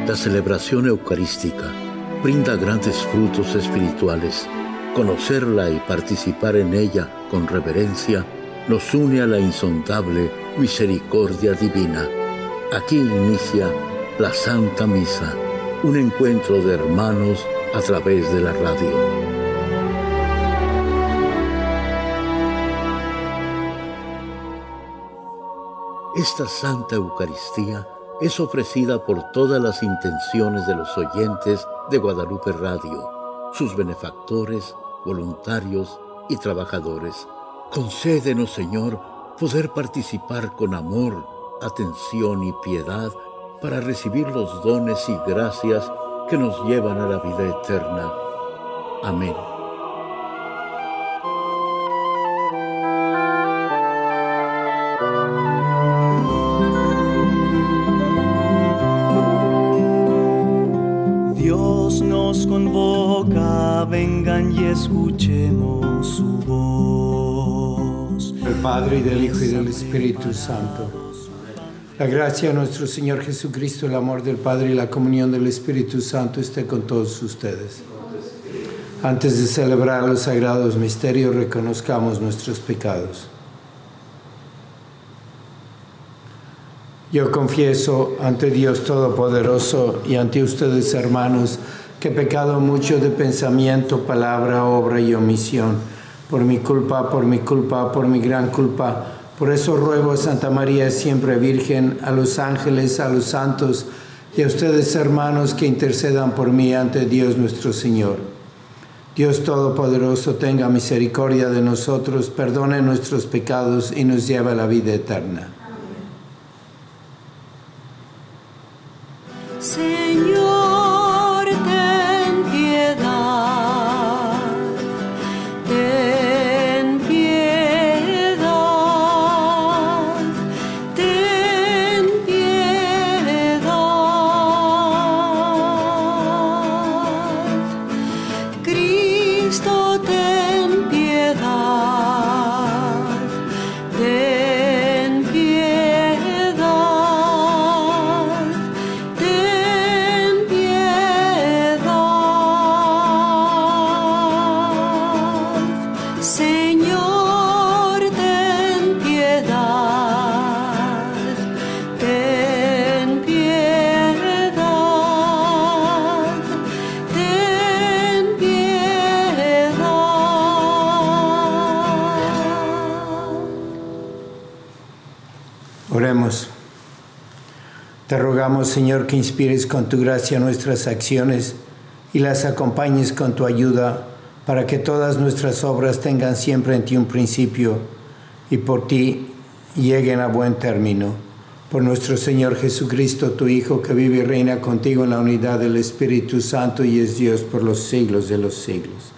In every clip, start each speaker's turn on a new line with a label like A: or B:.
A: La celebración eucarística brinda grandes frutos espirituales. Conocerla y participar en ella con reverencia nos une a la insondable misericordia divina. Aquí inicia la Santa Misa, un encuentro de hermanos a través de la radio. Esta Santa Eucaristía es ofrecida por todas las intenciones de los oyentes de Guadalupe Radio, sus benefactores, voluntarios y trabajadores. Concédenos, Señor, poder participar con amor, atención y piedad para recibir los dones y gracias que nos llevan a la vida eterna. Amén.
B: Dios nos convoca, vengan y escuchemos su voz.
C: Del Padre, y del Hijo, y del Espíritu Santo. La gracia de nuestro Señor Jesucristo, el amor del Padre y la comunión del Espíritu Santo esté con todos ustedes. Antes de celebrar los sagrados misterios, reconozcamos nuestros pecados. Yo confieso ante Dios Todopoderoso y ante ustedes, hermanos, que he pecado mucho de pensamiento, palabra, obra y omisión. Por mi culpa, por mi gran culpa. Por eso ruego a Santa María, siempre Virgen, a los ángeles, a los santos y a ustedes, hermanos, que intercedan por mí ante Dios nuestro Señor. Dios Todopoderoso, tenga misericordia de nosotros, perdone nuestros pecados y nos lleve a la vida eterna.
B: Señor, ten piedad, ten piedad, ten piedad. Cristo, ten piedad, ten piedad, ten piedad. Señor, ten piedad, ten piedad, ten piedad.
C: Oremos. Te rogamos, Señor, que inspires con tu gracia nuestras acciones y las acompañes con tu ayuda, para que todas nuestras obras tengan siempre en ti un principio y por ti lleguen a buen término. Por nuestro Señor Jesucristo, tu Hijo, que vive y reina contigo en la unidad del Espíritu Santo y es Dios por los siglos de los siglos.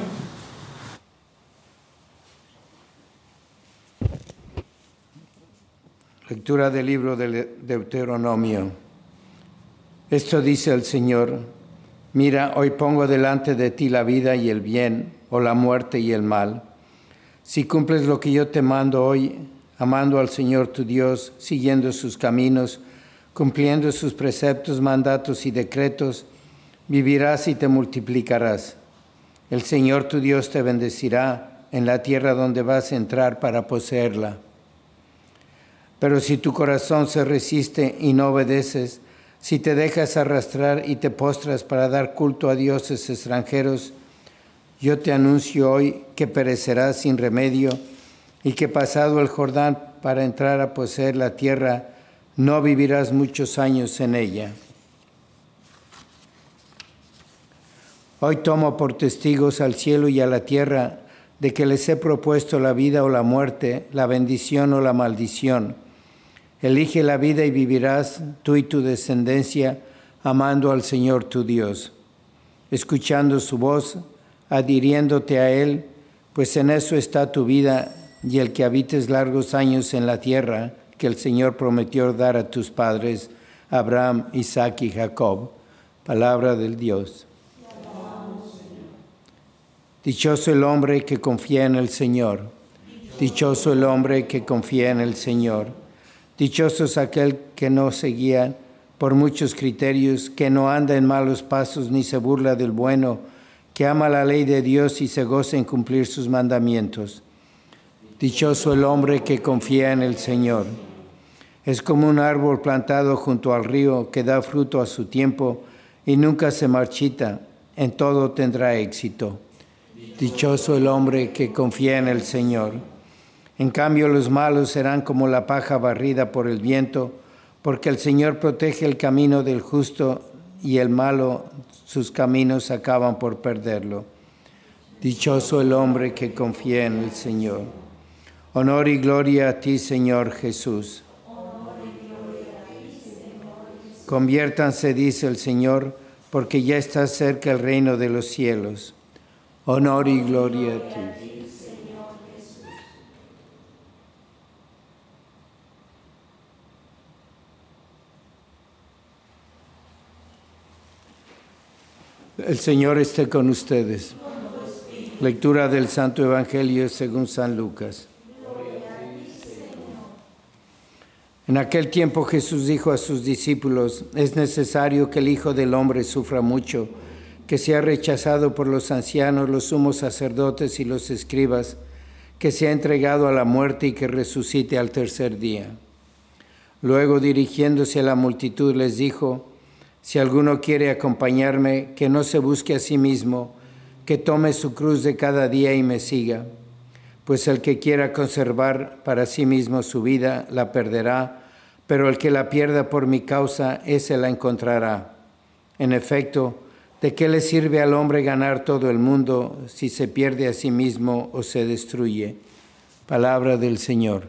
C: Lectura del libro de Deuteronomio. Esto dice el Señor: mira, hoy pongo delante de ti la vida y el bien, o la muerte y el mal. Si cumples lo que yo te mando hoy, amando al Señor tu Dios, siguiendo sus caminos, cumpliendo sus preceptos, mandatos y decretos, vivirás y te multiplicarás. El Señor tu Dios te bendecirá en la tierra donde vas a entrar para poseerla. Pero si tu corazón se resiste y no obedeces, si te dejas arrastrar y te postras para dar culto a dioses extranjeros, yo te anuncio hoy que perecerás sin remedio y que pasado el Jordán para entrar a poseer la tierra, no vivirás muchos años en ella. Hoy tomo por testigos al cielo y a la tierra de que les he propuesto la vida o la muerte, la bendición o la maldición. Elige la vida y vivirás, tú y tu descendencia, amando al Señor tu Dios, escuchando su voz, adhiriéndote a Él, pues en eso está tu vida y el que habites largos años en la tierra que el Señor prometió dar a tus padres, Abraham, Isaac y Jacob. Palabra del Dios. Dichoso el hombre que confía en el Señor. Dichoso el hombre que confía en el Señor. Dichoso es aquel que no se guía por muchos criterios, que no anda en malos pasos ni se burla del bueno, que ama la ley de Dios y se goza en cumplir sus mandamientos. Dichoso el hombre que confía en el Señor. Es como un árbol plantado junto al río que da fruto a su tiempo y nunca se marchita, en todo tendrá éxito. Dichoso el hombre que confía en el Señor. En cambio, los malos serán como la paja barrida por el viento, porque el Señor protege el camino del justo y el malo, sus caminos acaban por perderlo. Dichoso el hombre que confía en el Señor. Honor y gloria a ti, Señor Jesús. Conviértanse, dice el Señor, porque ya está cerca el reino de los cielos. Honor y gloria a ti. El Señor esté con ustedes. Lectura del Santo Evangelio según San Lucas. En aquel tiempo Jesús dijo a sus discípulos: es necesario que el Hijo del Hombre sufra mucho, que sea rechazado por los ancianos, los sumos sacerdotes y los escribas, que sea entregado a la muerte y que resucite al tercer día. Luego, dirigiéndose a la multitud, les dijo: si alguno quiere acompañarme, que no se busque a sí mismo, que tome su cruz de cada día y me siga. Pues el que quiera conservar para sí mismo su vida, la perderá, pero el que la pierda por mi causa, ese la encontrará. En efecto, ¿de qué le sirve al hombre ganar todo el mundo si se pierde a sí mismo o se destruye? Palabra del Señor.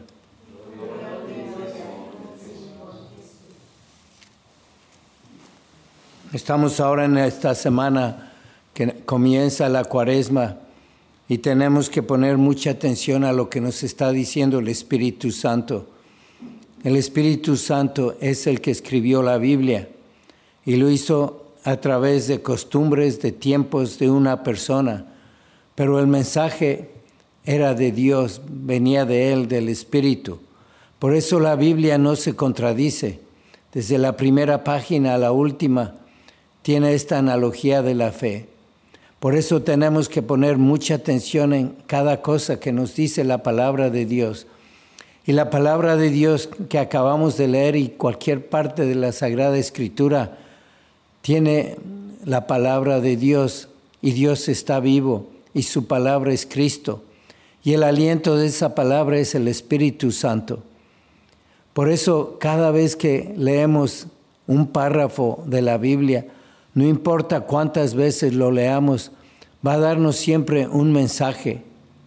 C: Estamos ahora en esta semana que comienza la Cuaresma y tenemos que poner mucha atención a lo que nos está diciendo el Espíritu Santo. El Espíritu Santo es el que escribió la Biblia y lo hizo a través de costumbres, de tiempos de una persona, pero el mensaje era de Dios, venía de Él, del Espíritu. Por eso la Biblia no se contradice. Desde la primera página a la última tiene esta analogía de la fe. Por eso tenemos que poner mucha atención en cada cosa que nos dice la palabra de Dios. Y la palabra de Dios que acabamos de leer y cualquier parte de la Sagrada Escritura tiene la palabra de Dios y Dios está vivo y su palabra es Cristo. Y el aliento de esa palabra es el Espíritu Santo. Por eso cada vez que leemos un párrafo de la Biblia, no importa cuántas veces lo leamos, va a darnos siempre un mensaje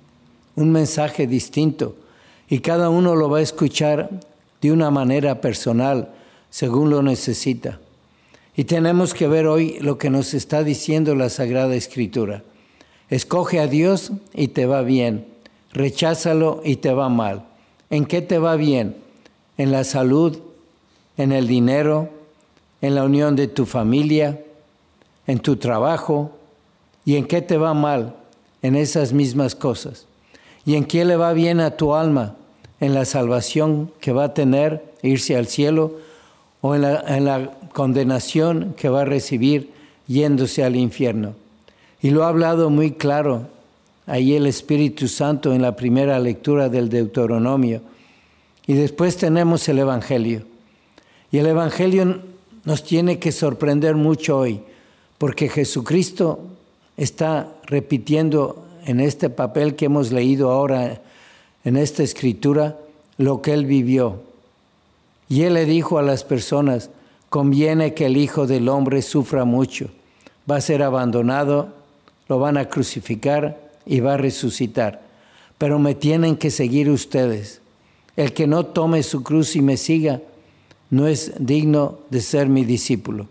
C: distinto. Y cada uno lo va a escuchar de una manera personal, según lo necesita. Y tenemos que ver hoy lo que nos está diciendo la Sagrada Escritura. Escoge a Dios y te va bien. Recházalo y te va mal. ¿En qué te va bien? En la salud, en el dinero, en la unión de tu familia, en tu trabajo. ¿Y en qué te va mal? En esas mismas cosas. ¿Y en qué le va bien a tu alma? En la salvación que va a tener, irse al cielo, o en la condenación que va a recibir yéndose al infierno. Y lo ha hablado muy claro ahí el Espíritu Santo en la primera lectura del Deuteronomio. Y después tenemos el Evangelio. Y el Evangelio nos tiene que sorprender mucho hoy, porque Jesucristo está repitiendo en este papel que hemos leído ahora, en esta escritura, lo que Él vivió. Y Él le dijo a las personas: conviene que el Hijo del Hombre sufra mucho. Va a ser abandonado, lo van a crucificar y va a resucitar. Pero me tienen que seguir ustedes. El que no tome su cruz y me siga, no es digno de ser mi discípulo.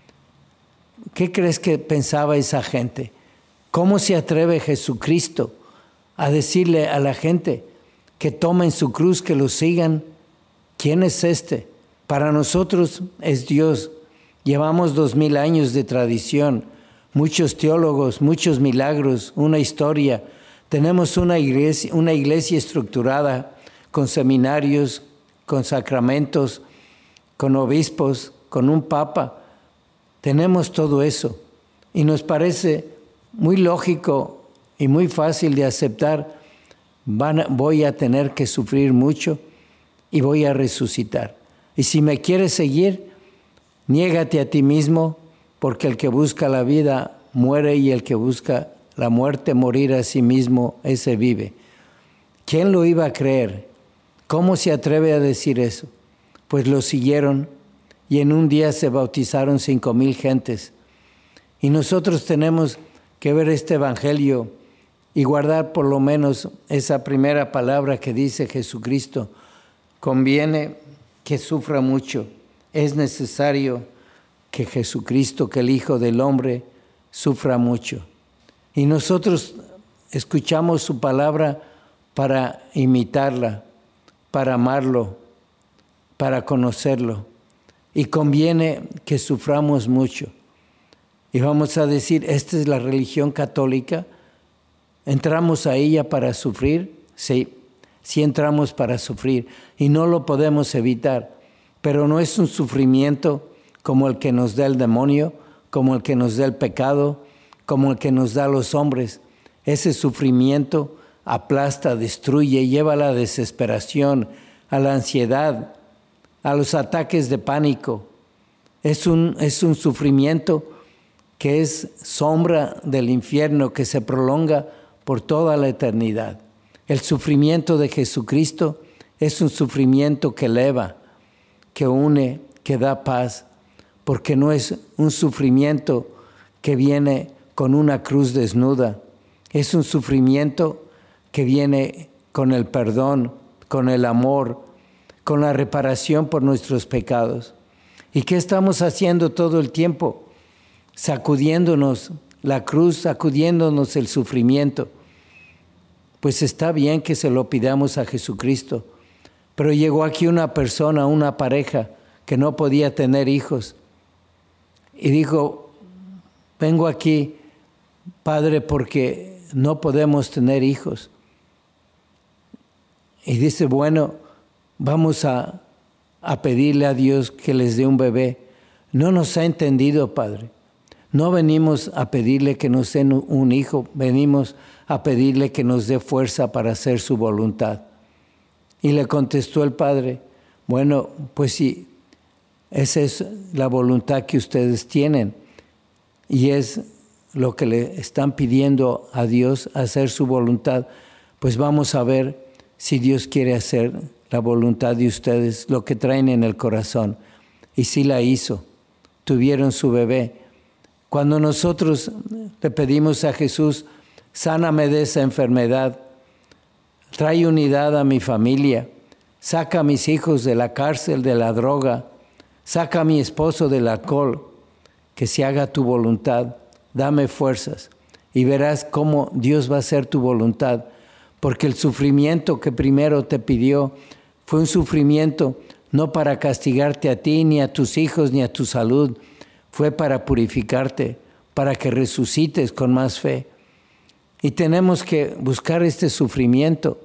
C: ¿Qué crees que pensaba esa gente? ¿Cómo se atreve Jesucristo a decirle a la gente que tomen su cruz, que lo sigan? ¿Quién es este? Para nosotros es Dios. Llevamos 2000 años de tradición, muchos teólogos, muchos milagros, una historia. Tenemos una iglesia estructurada con seminarios, con sacramentos, con obispos, con un papa. Tenemos todo eso y nos parece muy lógico y muy fácil de aceptar. Voy a tener que sufrir mucho y voy a resucitar. Y si me quieres seguir, niégate a ti mismo, porque el que busca la vida muere y el que busca la muerte, morir a sí mismo, ese vive. ¿Quién lo iba a creer? ¿Cómo se atreve a decir eso? Pues lo siguieron y en un día se bautizaron 5,000 gentes. Y nosotros tenemos que ver este evangelio y guardar por lo menos esa primera palabra que dice Jesucristo. Conviene que sufra mucho. Es necesario que Jesucristo, que el Hijo del Hombre, sufra mucho. Y nosotros escuchamos su palabra para imitarla, para amarlo, para conocerlo. Y conviene que suframos mucho. Y vamos a decir, ¿esta es la religión católica? ¿Entramos a ella para sufrir? Sí, sí entramos para sufrir y no lo podemos evitar. Pero no es un sufrimiento como el que nos da el demonio, como el que nos da el pecado, como el que nos da los hombres. Ese sufrimiento aplasta, destruye, lleva a la desesperación, a la ansiedad, a los ataques de pánico. Es un sufrimiento que es sombra del infierno, que se prolonga por toda la eternidad. El sufrimiento de Jesucristo es un sufrimiento que eleva, que une, que da paz, porque no es un sufrimiento que viene con una cruz desnuda. Es un sufrimiento que viene con el perdón, con el amor, con la reparación por nuestros pecados. ¿Y qué estamos haciendo todo el tiempo? Sacudiéndonos la cruz, sacudiéndonos el sufrimiento. Pues está bien que se lo pidamos a Jesucristo, pero llegó aquí una persona, una pareja que no podía tener hijos y dijo, vengo aquí, Padre, porque no podemos tener hijos. Y dice, bueno, vamos a pedirle a Dios que les dé un bebé. No nos ha entendido, Padre. No venimos a pedirle que nos den un hijo, venimos a pedirle que nos dé fuerza para hacer su voluntad. Y le contestó el Padre, bueno, pues sí, esa es la voluntad que ustedes tienen y es lo que le están pidiendo a Dios, hacer su voluntad. Pues vamos a ver si Dios quiere hacer la voluntad de ustedes, lo que traen en el corazón. Y sí la hizo, tuvieron su bebé. Cuando nosotros le pedimos a Jesús, sáname de esa enfermedad, trae unidad a mi familia, saca a mis hijos de la cárcel, de la droga, saca a mi esposo del alcohol, que se haga tu voluntad, dame fuerzas y verás cómo Dios va a hacer tu voluntad, porque el sufrimiento que primero te pidió fue un sufrimiento no para castigarte a ti, ni a tus hijos, ni a tu salud, fue para purificarte, para que resucites con más fe. Y tenemos que buscar este sufrimiento.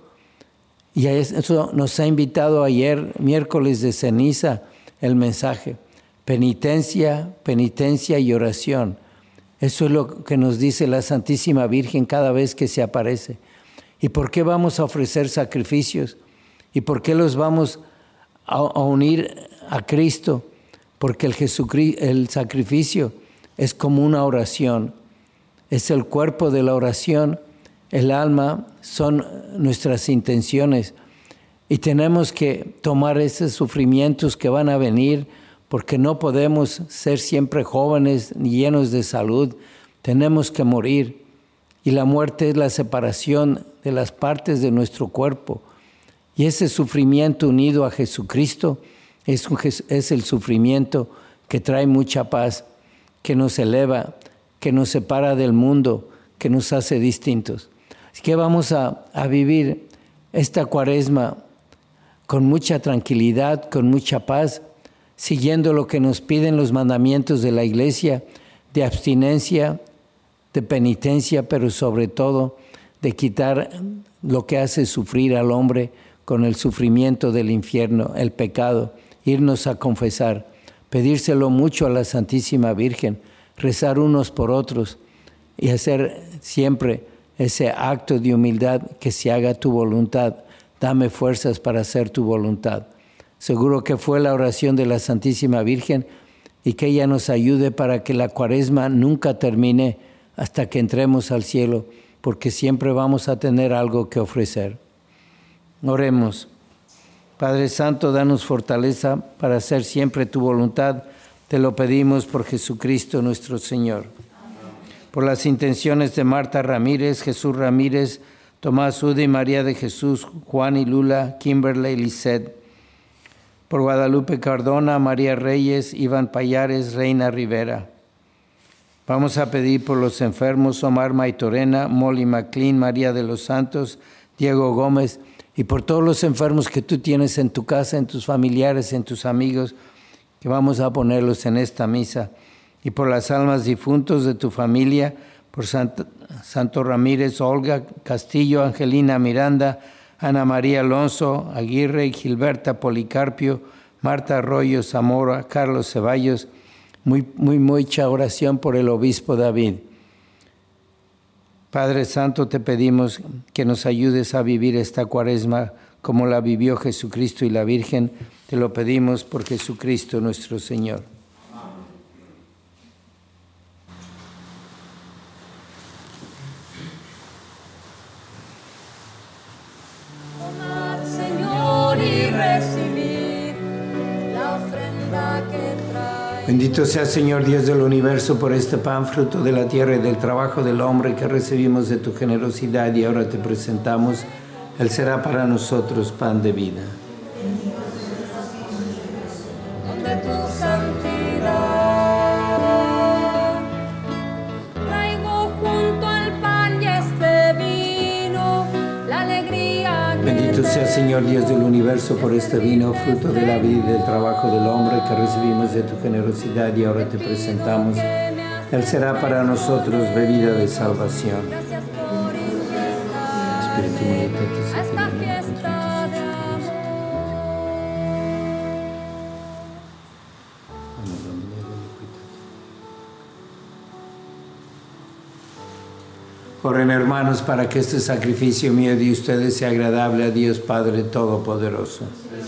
C: Y a eso nos ha invitado ayer, miércoles de ceniza, el mensaje. Penitencia, penitencia y oración. Eso es lo que nos dice la Santísima Virgen cada vez que se aparece. ¿Y por qué vamos a ofrecer sacrificios? ¿Y por qué los vamos a unir a Cristo? Porque el sacrificio es como una oración. Es el cuerpo de la oración, el alma son nuestras intenciones. Y tenemos que tomar esos sufrimientos que van a venir, porque no podemos ser siempre jóvenes ni llenos de salud. Tenemos que morir. Y la muerte es la separación de las partes de nuestro cuerpo. Y ese sufrimiento unido a Jesucristo es el sufrimiento que trae mucha paz, que nos eleva, que nos separa del mundo, que nos hace distintos. Así que vamos a vivir esta Cuaresma con mucha tranquilidad, con mucha paz, siguiendo lo que nos piden los mandamientos de la Iglesia, de abstinencia, de penitencia, pero sobre todo de quitar lo que hace sufrir al hombre con el sufrimiento del infierno, el pecado, irnos a confesar, pedírselo mucho a la Santísima Virgen, rezar unos por otros y hacer siempre ese acto de humildad, que se haga tu voluntad. Dame fuerzas para hacer tu voluntad. Seguro que fue la oración de la Santísima Virgen y que ella nos ayude para que la Cuaresma nunca termine hasta que entremos al cielo, porque siempre vamos a tener algo que ofrecer. Oremos. Padre Santo, danos fortaleza para hacer siempre tu voluntad. Te lo pedimos por Jesucristo nuestro Señor. Por las intenciones de Marta Ramírez, Jesús Ramírez, Tomás Ude y María de Jesús, Juan y Lula, Kimberly y Lisette. Por Guadalupe Cardona, María Reyes, Iván Payares, Reina Rivera. Vamos a pedir por los enfermos, Omar Maitorena, Molly McLean, María de los Santos, Diego Gómez, y por todos los enfermos que tú tienes en tu casa, en tus familiares, en tus amigos, que vamos a ponerlos en esta misa. Y por las almas difuntos de tu familia, por Santo Ramírez, Olga Castillo, Angelina Miranda, Ana María Alonso, Aguirre y Gilberta Policarpio, Marta Arroyo Zamora, Carlos Ceballos. Mucha oración por el obispo David. Padre Santo, te pedimos que nos ayudes a vivir esta Cuaresma como la vivió Jesucristo y la Virgen. Te lo pedimos por Jesucristo nuestro Señor.
B: Tomad, Señor, y recibid la ofrenda que trae.
C: Bendito sea, Señor Dios del universo, por este pan, fruto de la tierra y del trabajo del hombre que recibimos de tu generosidad y ahora te presentamos. Él será para nosotros pan de vida.
B: Donde tu santidad traigo junto al pan y este vino la alegría que
C: Bendito sea, Señor Dios del universo, por este vino, fruto de la vida y del trabajo del hombre que recibimos de tu generosidad y ahora te presentamos. Él será para nosotros bebida de salvación.
B: gracias por
C: Espíritu
B: invitarme a esta fiesta de amor.
C: Oren, hermanos, para que este sacrificio mío de ustedes sea agradable a Dios Padre Todopoderoso.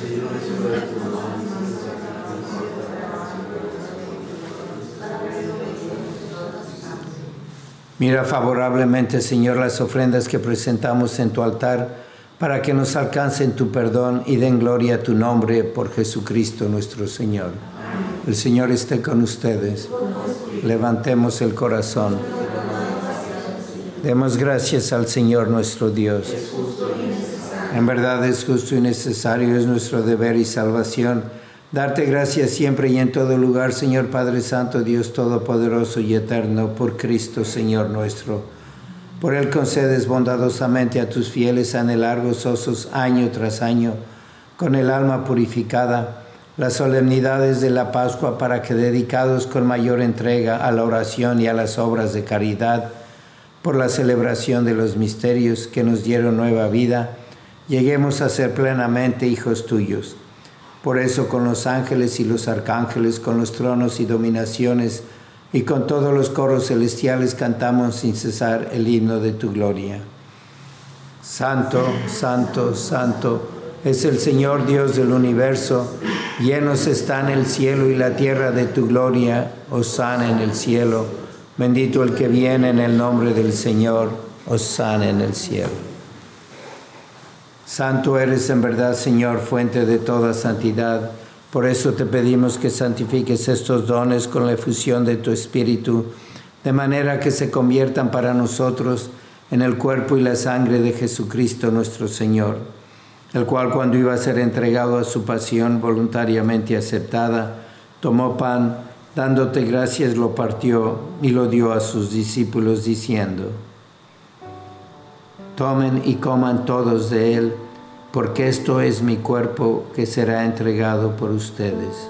C: Mira favorablemente, Señor, las ofrendas que presentamos en tu altar, para que nos alcancen tu perdón y den gloria a tu nombre por Jesucristo nuestro Señor. El Señor esté con ustedes. Levantemos el corazón. Demos gracias al Señor nuestro Dios. En verdad es justo y necesario, es nuestro deber y salvación, darte gracias siempre y en todo lugar, Señor Padre Santo, Dios Todopoderoso y Eterno, por Cristo, Señor nuestro. Por Él concedes bondadosamente a tus fieles anhelar gozosos año tras año, con el alma purificada, las solemnidades de la Pascua, para que, dedicados con mayor entrega a la oración y a las obras de caridad, por la celebración de los misterios que nos dieron nueva vida, lleguemos a ser plenamente hijos tuyos. Por eso, con los ángeles y los arcángeles, con los tronos y dominaciones, y con todos los coros celestiales cantamos sin cesar el himno de tu gloria. Santo, santo, santo es el Señor Dios del universo. Llenos están el cielo y la tierra de tu gloria. Hosana en el cielo. Bendito el que viene en el nombre del Señor. Hosana en el cielo. Santo eres en verdad, Señor, fuente de toda santidad. Por eso te pedimos que santifiques estos dones con la efusión de tu Espíritu, de manera que se conviertan para nosotros en el cuerpo y la sangre de Jesucristo nuestro Señor, el cual, cuando iba a ser entregado a su pasión voluntariamente aceptada, tomó pan, dándote gracias, lo partió y lo dio a sus discípulos, diciendo: tomen y coman todos de él, porque esto es mi cuerpo que será entregado por ustedes.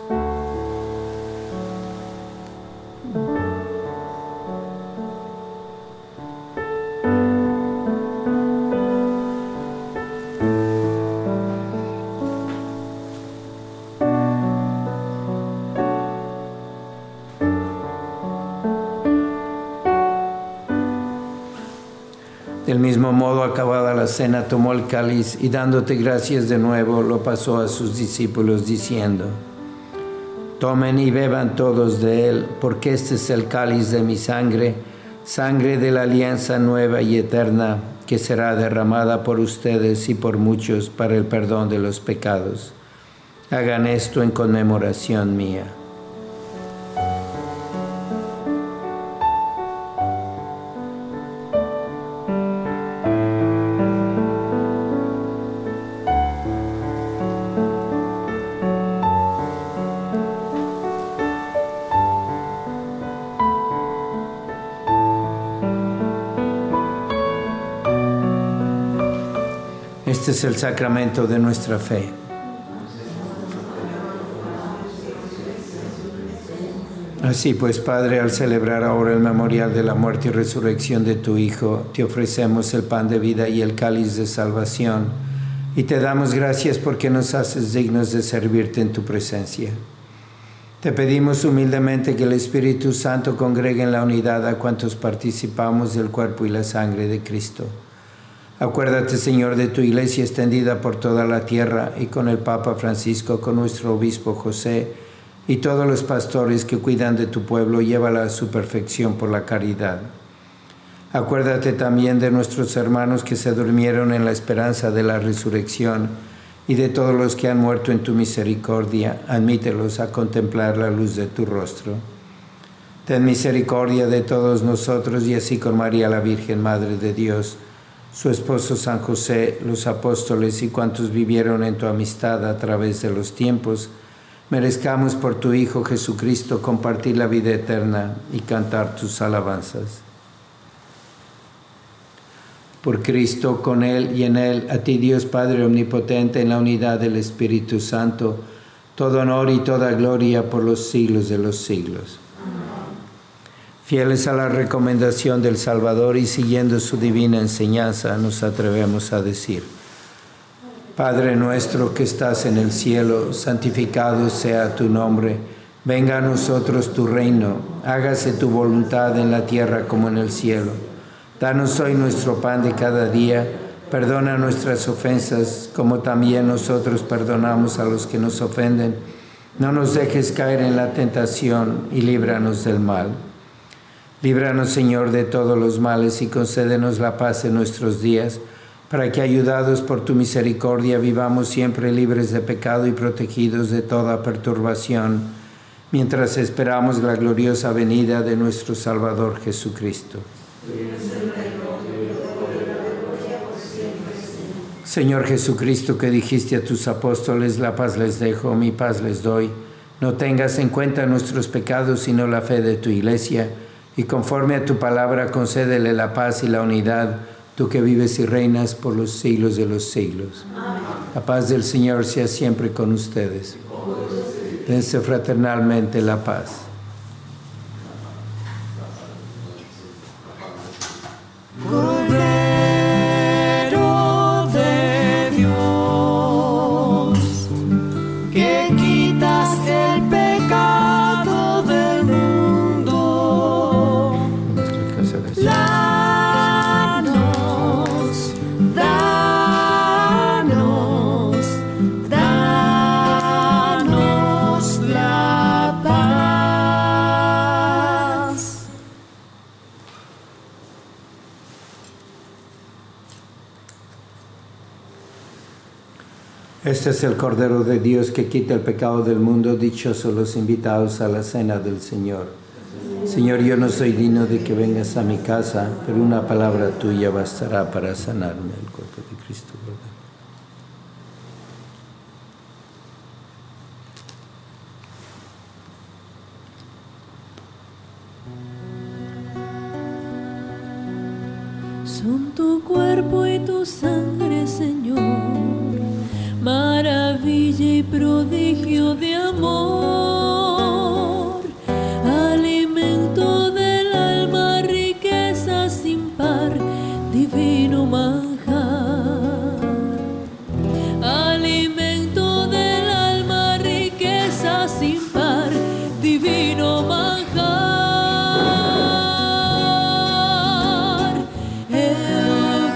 C: Del mismo modo, acabada la cena, tomó el cáliz y dándote gracias de nuevo, lo pasó a sus discípulos diciendo: tomen y beban todos de él, porque este es el cáliz de mi sangre, sangre de la alianza nueva y eterna, que será derramada por ustedes y por muchos para el perdón de los pecados. Hagan esto en conmemoración mía. Este es el sacramento de nuestra fe. Así pues, Padre, al celebrar ahora el memorial de la muerte y resurrección de tu Hijo, te ofrecemos el pan de vida y el cáliz de salvación, y te damos gracias porque nos haces dignos de servirte en tu presencia. Te pedimos humildemente que el Espíritu Santo congregue en la unidad a cuantos participamos del cuerpo y la sangre de Cristo. Acuérdate, Señor, de tu iglesia extendida por toda la tierra y con el Papa Francisco, con nuestro obispo José y todos los pastores que cuidan de tu pueblo, llévala a su perfección por la caridad. Acuérdate también de nuestros hermanos que se durmieron en la esperanza de la resurrección y de todos los que han muerto en tu misericordia. Admítelos a contemplar la luz de tu rostro. Ten misericordia de todos nosotros y así con María la Virgen, Madre de Dios, su esposo San José, los apóstoles y cuantos vivieron en tu amistad a través de los tiempos, merezcamos por tu Hijo Jesucristo compartir la vida eterna y cantar tus alabanzas. Por Cristo, con Él y en Él, a ti Dios Padre Omnipotente, en la unidad del Espíritu Santo, todo honor y toda gloria por los siglos de los siglos. Fieles a la recomendación del Salvador y siguiendo su divina enseñanza, nos atrevemos a decir: Padre nuestro que estás en el cielo, santificado sea tu nombre. Venga a nosotros tu reino. Hágase tu voluntad en la tierra como en el cielo. Danos hoy nuestro pan de cada día. Perdona nuestras ofensas, como también nosotros perdonamos a los que nos ofenden. No nos dejes caer en la tentación y líbranos del mal. Líbranos, Señor, de todos los males y concédenos la paz en nuestros días, para que, ayudados por tu misericordia, vivamos siempre libres de pecado y protegidos de toda perturbación, mientras esperamos la gloriosa venida de nuestro Salvador Jesucristo. Señor Jesucristo, que dijiste a tus apóstoles: la paz les dejo, mi paz les doy, no tengas en cuenta nuestros pecados, sino la fe de tu Iglesia, y conforme a tu palabra concédele la paz y la unidad, tú que vives y reinas por los siglos de los siglos. Amén. La paz del Señor sea siempre con ustedes. Dense fraternalmente la paz.
D: Cordero de Dios, que quitas el pecado del mundo, danos la paz.
C: Este es el Cordero de Dios que quita el pecado del mundo. Dichosos los invitados a la cena del Señor. Señor, yo no soy digno de que vengas a mi casa, pero una palabra tuya bastará para sanarme. El cuerpo de Cristo.
B: Son tu cuerpo y tu sangre, Señor, maravilla y prodigio de amor, alimento del alma, riqueza sin par, divino manjar. Alimento del alma, riqueza sin par, divino manjar. El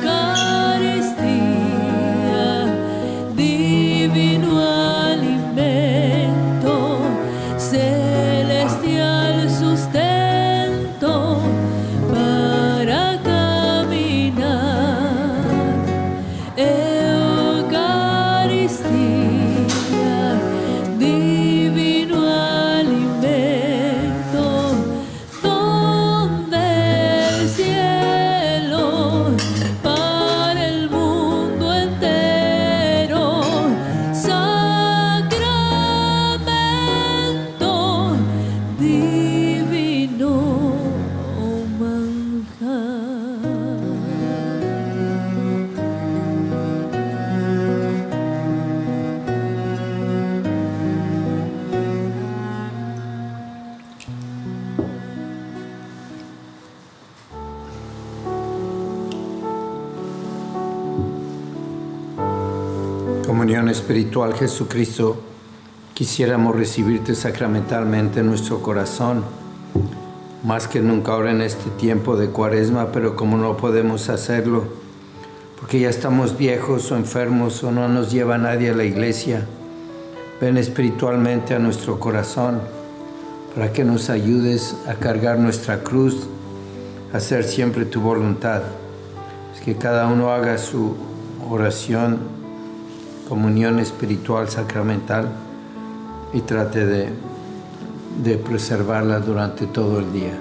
C: comunión espiritual, Jesucristo, quisiéramos recibirte sacramentalmente en nuestro corazón, más que nunca ahora en este tiempo de Cuaresma, pero como no podemos hacerlo, porque ya estamos viejos o enfermos o no nos lleva nadie a la iglesia, ven espiritualmente a nuestro corazón para que nos ayudes a cargar nuestra cruz, a hacer siempre tu voluntad. Es que cada uno haga su oración, comunión espiritual sacramental y trate de preservarla durante todo el día.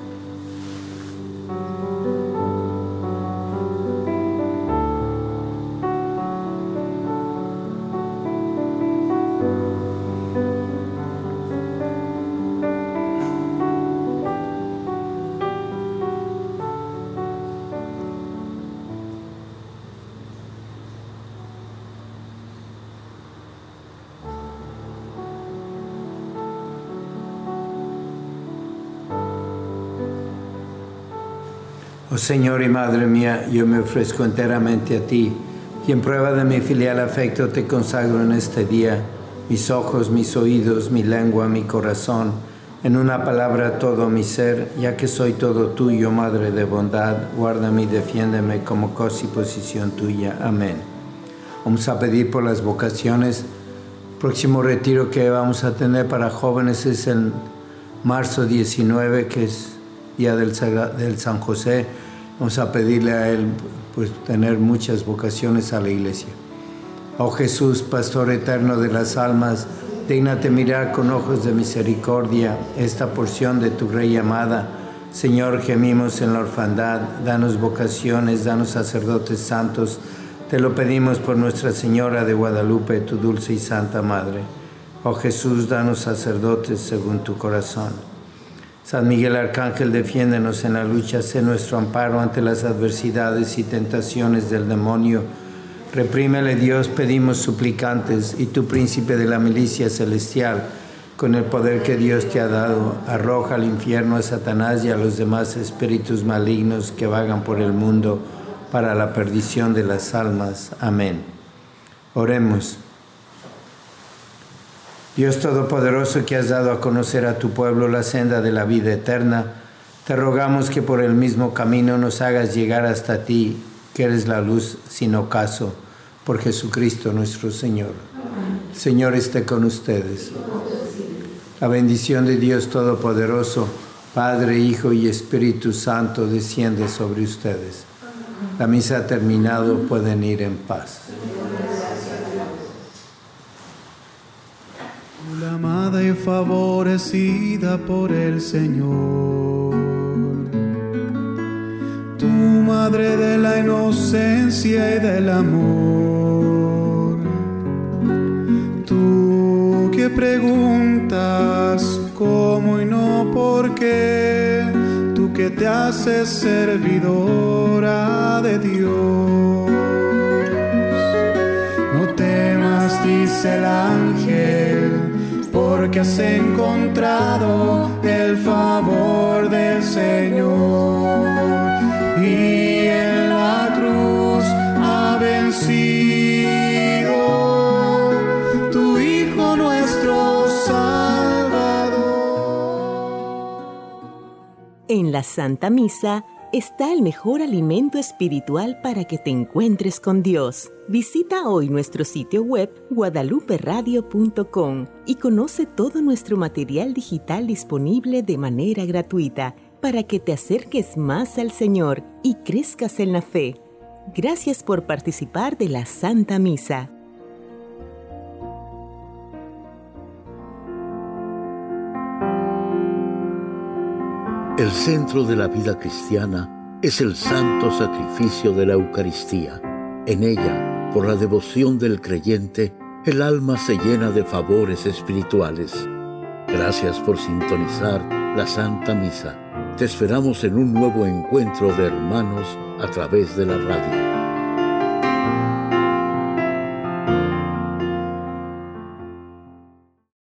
C: Oh Señor y Madre mía, yo me ofrezco enteramente a ti y en prueba de mi filial afecto te consagro en este día mis ojos, mis oídos, mi lengua, mi corazón, en una palabra todo mi ser, ya que soy todo tuyo, Madre de bondad, guárdame y defiéndeme como cosa y posición tuya. Amén. Vamos a pedir por las vocaciones. El próximo retiro que vamos a tener para jóvenes es el marzo 19, que es Día del San José. Vamos a pedirle a él pues tener muchas vocaciones a la iglesia. Oh Jesús, Pastor eterno de las almas, dígnate mirar con ojos de misericordia esta porción de tu Rey amada. Señor, gemimos en la orfandad, danos vocaciones, danos sacerdotes santos. Te lo pedimos por Nuestra Señora de Guadalupe, tu dulce y santa Madre. Oh Jesús, danos sacerdotes según tu corazón. San Miguel Arcángel, defiéndenos en la lucha, sé nuestro amparo ante las adversidades y tentaciones del demonio. Reprímele, Dios, pedimos suplicantes, y tu príncipe de la milicia celestial, con el poder que Dios te ha dado, arroja al infierno a Satanás y a los demás espíritus malignos que vagan por el mundo para la perdición de las almas. Amén. Oremos. Dios Todopoderoso, que has dado a conocer a tu pueblo la senda de la vida eterna, te rogamos que por el mismo camino nos hagas llegar hasta ti, que eres la luz sin ocaso, por Jesucristo nuestro Señor. El Señor esté con ustedes. La bendición de Dios Todopoderoso, Padre, Hijo y Espíritu Santo, desciende sobre ustedes. La misa ha terminado, pueden ir en paz.
D: La amada y favorecida por el Señor, tu madre de la inocencia y del amor, tú que preguntas cómo y no por qué, tú que te haces servidora de Dios. No temas, dice el ángel, porque has encontrado el favor del Señor, y en la cruz ha vencido tu Hijo nuestro Salvador.
E: En la Santa Misa está el mejor alimento espiritual para que te encuentres con Dios. Visita hoy nuestro sitio web guadaluperadio.com y conoce todo nuestro material digital disponible de manera gratuita para que te acerques más al Señor y crezcas en la fe. Gracias por participar de la Santa Misa.
A: El centro de la vida cristiana es el santo sacrificio de la Eucaristía. En ella, por la devoción del creyente, el alma se llena de favores espirituales. Gracias por sintonizar la Santa Misa. Te esperamos en un nuevo encuentro de hermanos a través de la radio.